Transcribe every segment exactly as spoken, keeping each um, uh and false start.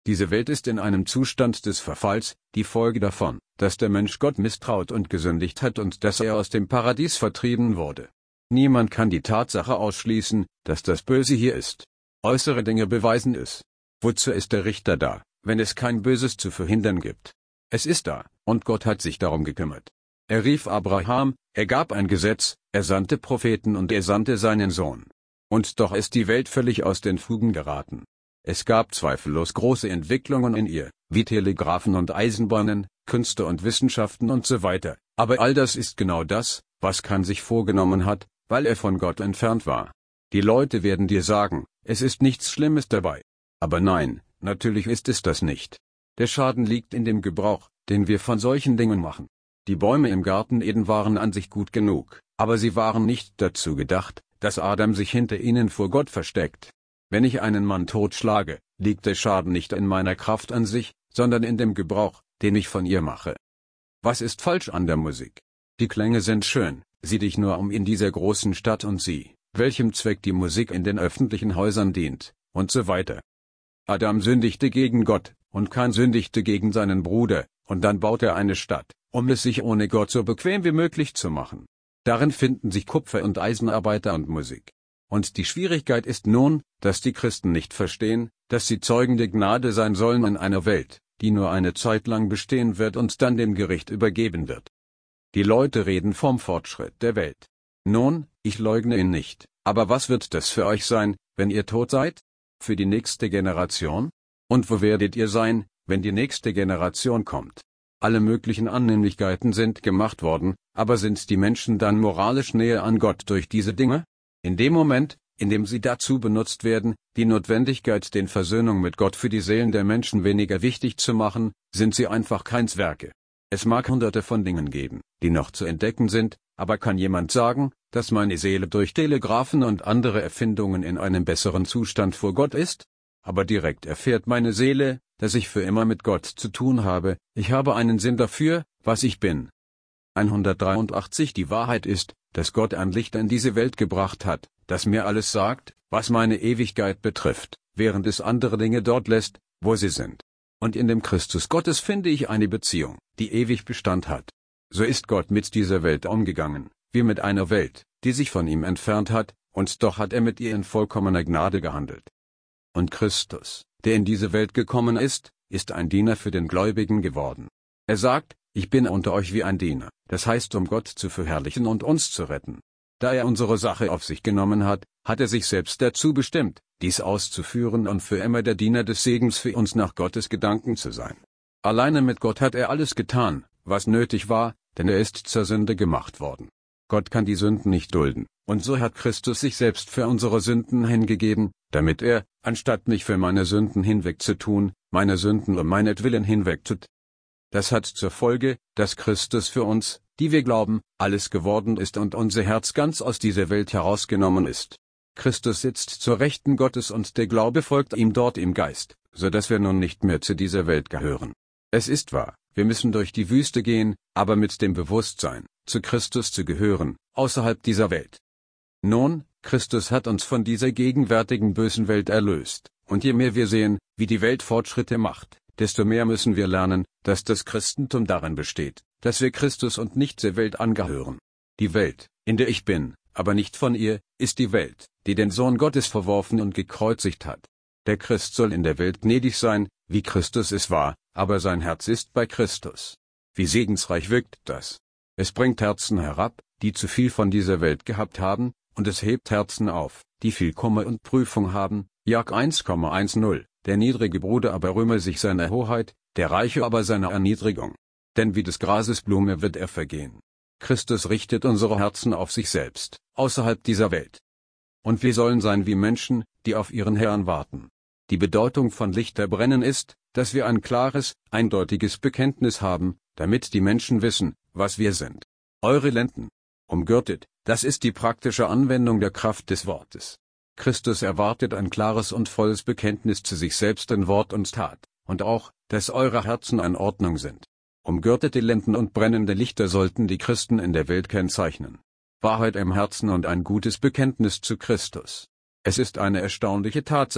Diese Welt ist in einem Zustand des Verfalls, die Folge davon, dass der Mensch Gott misstraut und gesündigt hat und dass er aus dem Paradies vertrieben wurde. Niemand kann die Tatsache ausschließen, dass das Böse hier ist. Äußere Dinge beweisen es. Wozu ist der Richter da, wenn es kein Böses zu verhindern gibt? Es ist da, und Gott hat sich darum gekümmert. Er rief Abraham, er gab ein Gesetz, er sandte Propheten und er sandte seinen Sohn. Und doch ist die Welt völlig aus den Fugen geraten. Es gab zweifellos große Entwicklungen in ihr, wie Telegraphen und Eisenbahnen, Künste und Wissenschaften und so weiter, aber all das ist genau das, was Kain sich vorgenommen hat, weil er von Gott entfernt war. Die Leute werden dir sagen, es ist nichts Schlimmes dabei. Aber nein, natürlich ist es das nicht. Der Schaden liegt in dem Gebrauch, den wir von solchen Dingen machen. Die Bäume im Garten Eden waren an sich gut genug, aber sie waren nicht dazu gedacht, dass Adam sich hinter ihnen vor Gott versteckt. Wenn ich einen Mann totschlage, liegt der Schaden nicht in meiner Kraft an sich, sondern in dem Gebrauch, den ich von ihr mache. Was ist falsch an der Musik? Die Klänge sind schön, sieh dich nur um in dieser großen Stadt und sieh, welchem Zweck die Musik in den öffentlichen Häusern dient, und so weiter. Adam sündigte gegen Gott, und Kain sündigte gegen seinen Bruder, und dann baut er eine Stadt, um es sich ohne Gott so bequem wie möglich zu machen. Darin finden sich Kupfer- und Eisenarbeiter und Musik. Und die Schwierigkeit ist nun, dass die Christen nicht verstehen, dass sie Zeugen der Gnade sein sollen in einer Welt, die nur eine Zeit lang bestehen wird und dann dem Gericht übergeben wird. Die Leute reden vom Fortschritt der Welt. Nun, ich leugne ihn nicht, aber was wird das für euch sein, wenn ihr tot seid? Für die nächste Generation? Und wo werdet ihr sein, wenn die nächste Generation kommt? Alle möglichen Annehmlichkeiten sind gemacht worden, aber sind die Menschen dann moralisch näher an Gott durch diese Dinge? In dem Moment, in dem sie dazu benutzt werden, die Notwendigkeit der Versöhnung mit Gott für die Seelen der Menschen weniger wichtig zu machen, sind sie einfach Kains Werke. Es mag hunderte von Dingen geben, die noch zu entdecken sind, aber kann jemand sagen, dass meine Seele durch Telegraphen und andere Erfindungen in einem besseren Zustand vor Gott ist? Aber direkt erfährt meine Seele, dass ich für immer mit Gott zu tun habe, ich habe einen Sinn dafür, was ich bin. hundertdreiundachtzig Die Wahrheit ist, dass Gott ein Licht in diese Welt gebracht hat, das mir alles sagt, was meine Ewigkeit betrifft, während es andere Dinge dort lässt, wo sie sind. Und in dem Christus Gottes finde ich eine Beziehung, die ewig Bestand hat. So ist Gott mit dieser Welt umgegangen, wie mit einer Welt, die sich von ihm entfernt hat, und doch hat er mit ihr in vollkommener Gnade gehandelt. Und Christus, der in diese Welt gekommen ist, ist ein Diener für den Gläubigen geworden. Er sagt, ich bin unter euch wie ein Diener, das heißt, um Gott zu verherrlichen und uns zu retten. Da er unsere Sache auf sich genommen hat, hat er sich selbst dazu bestimmt, dies auszuführen und für immer der Diener des Segens für uns nach Gottes Gedanken zu sein. Alleine mit Gott hat er alles getan, was nötig war, denn er ist zur Sünde gemacht worden. Gott kann die Sünden nicht dulden, und so hat Christus sich selbst für unsere Sünden hingegeben, damit er, anstatt mich für meine Sünden hinwegzutun, meine Sünden um meinetwillen hinwegtut. Das hat zur Folge, dass Christus für uns, die wir glauben, alles geworden ist und unser Herz ganz aus dieser Welt herausgenommen ist. Christus sitzt zur Rechten Gottes und der Glaube folgt ihm dort im Geist, so dass wir nun nicht mehr zu dieser Welt gehören. Es ist wahr, wir müssen durch die Wüste gehen, aber mit dem Bewusstsein, zu Christus zu gehören, außerhalb dieser Welt. Nun, Christus hat uns von dieser gegenwärtigen bösen Welt erlöst, und je mehr wir sehen, wie die Welt Fortschritte macht, desto mehr müssen wir lernen, dass das Christentum darin besteht, dass wir Christus und nicht der Welt angehören. Die Welt, in der ich bin, aber nicht von ihr, ist die Welt, die den Sohn Gottes verworfen und gekreuzigt hat. Der Christ soll in der Welt gnädig sein, wie Christus es war, aber sein Herz ist bei Christus. Wie segensreich wirkt das? Es bringt Herzen herab, die zu viel von dieser Welt gehabt haben, und es hebt Herzen auf, die viel Kummer und Prüfung haben. Jak eins Komma zehn Der niedrige Bruder aber rühme sich seiner Hoheit, der Reiche aber seiner Erniedrigung. Denn wie des Grases Blume wird er vergehen. Christus richtet unsere Herzen auf sich selbst, außerhalb dieser Welt. Und wir sollen sein wie Menschen, die auf ihren Herrn warten. Die Bedeutung von Lichter brennen ist, dass wir ein klares, eindeutiges Bekenntnis haben, damit die Menschen wissen, was wir sind. Eure Lenden. Umgürtet, das ist die praktische Anwendung der Kraft des Wortes. Christus erwartet ein klares und volles Bekenntnis zu sich selbst in Wort und Tat, und auch, dass eure Herzen in Ordnung sind. Umgürtete Lenden und brennende Lichter sollten die Christen in der Welt kennzeichnen. Wahrheit im Herzen und ein gutes Bekenntnis zu Christus. Es ist eine erstaunliche Tatsache,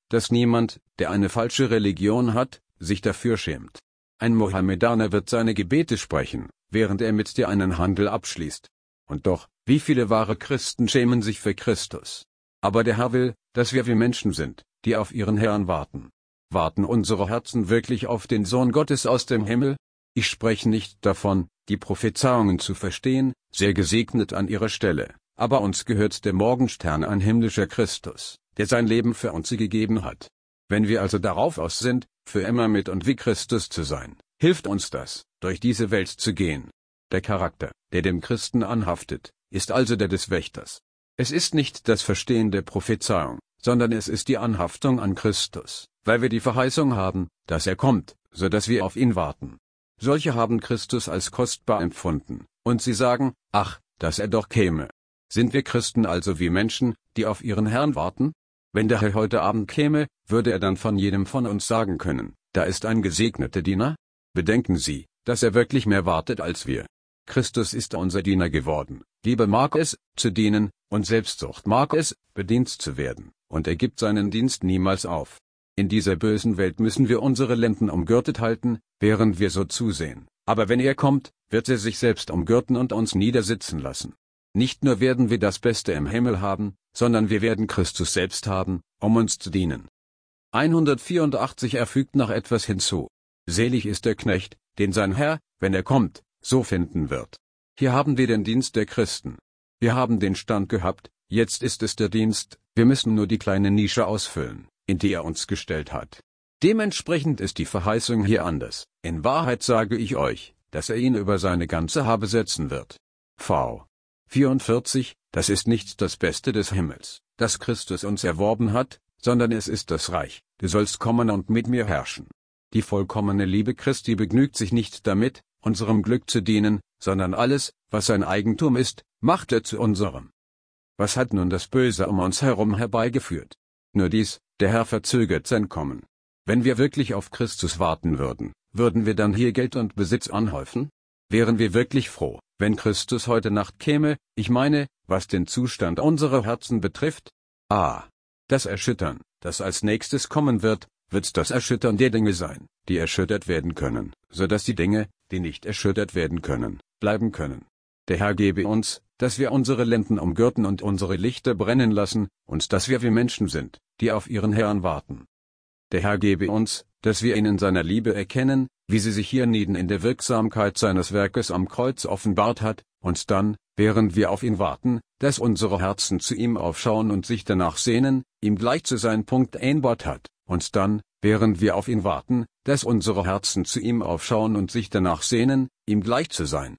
dass niemand, der eine falsche Religion hat, sich dafür schämt. Ein Mohammedaner wird seine Gebete sprechen, während er mit dir einen Handel abschließt. Und doch, wie viele wahre Christen schämen sich für Christus? Aber der Herr will, dass wir wie Menschen sind, die auf ihren Herrn warten. Warten unsere Herzen wirklich auf den Sohn Gottes aus dem Himmel? Ich spreche nicht davon, die Prophezeiungen zu verstehen, sehr gesegnet an ihrer Stelle, aber uns gehört der Morgenstern, ein himmlischer Christus, der sein Leben für uns gegeben hat. Wenn wir also darauf aus sind, für immer mit und wie Christus zu sein, hilft uns das, durch diese Welt zu gehen. Der Charakter, der dem Christen anhaftet, ist also der des Wächters. Es ist nicht das Verstehen der Prophezeiung, sondern es ist die Anhaftung an Christus, weil wir die Verheißung haben, dass er kommt, so dass wir auf ihn warten. Solche haben Christus als kostbar empfunden, und sie sagen, ach, dass er doch käme. Sind wir Christen also wie Menschen, die auf ihren Herrn warten? Wenn der Herr heute Abend käme, würde er dann von jedem von uns sagen können, da ist ein gesegneter Diener? Bedenken Sie, dass er wirklich mehr wartet als wir. Christus ist unser Diener geworden. Liebe mag es, zu dienen, und Selbstsucht mag es, bedient zu werden, und er gibt seinen Dienst niemals auf. In dieser bösen Welt müssen wir unsere Lenden umgürtet halten, während wir so zusehen. Aber wenn er kommt, wird er sich selbst umgürten und uns niedersitzen lassen. Nicht nur werden wir das Beste im Himmel haben, sondern wir werden Christus selbst haben, um uns zu dienen. hundertvierundachtzig Er fügt noch etwas hinzu. Selig ist der Knecht, den sein Herr, wenn er kommt, so finden wird. Hier haben wir den Dienst der Christen. Wir haben den Stand gehabt, jetzt ist es der Dienst, wir müssen nur die kleine Nische ausfüllen, in die er uns gestellt hat. Dementsprechend ist die Verheißung hier anders. In Wahrheit sage ich euch, dass er ihn über seine ganze Habe setzen wird. V. vierundvierzig Das ist nicht das Beste des Himmels, das Christus uns erworben hat, sondern es ist das Reich, du sollst kommen und mit mir herrschen. Die vollkommene Liebe Christi begnügt sich nicht damit, unserem Glück zu dienen, sondern alles, was sein Eigentum ist, macht er zu unserem. Was hat nun das Böse um uns herum herbeigeführt? Nur dies, der Herr verzögert sein Kommen. Wenn wir wirklich auf Christus warten würden, würden wir dann hier Geld und Besitz anhäufen? Wären wir wirklich froh, wenn Christus heute Nacht käme, ich meine, was den Zustand unserer Herzen betrifft? Ah! Das Erschüttern, das als nächstes kommen wird, wird das Erschüttern der Dinge sein, die erschüttert werden können, so dass die Dinge, die nicht erschüttert werden können, bleiben können. Der Herr gebe uns, dass wir unsere Lenden umgürten und unsere Lichter brennen lassen, und dass wir wie Menschen sind, die auf ihren Herrn warten. Der Herr gebe uns, dass wir ihn in seiner Liebe erkennen, wie sie sich hienieden in der Wirksamkeit seines Werkes am Kreuz offenbart hat, und dann, während wir auf ihn warten, dass unsere Herzen zu ihm aufschauen und sich danach sehnen, ihm gleich zu sein. Punkt einbaut hat, und dann, während wir auf ihn warten, dass unsere Herzen zu ihm aufschauen und sich danach sehnen, ihm gleich zu sein.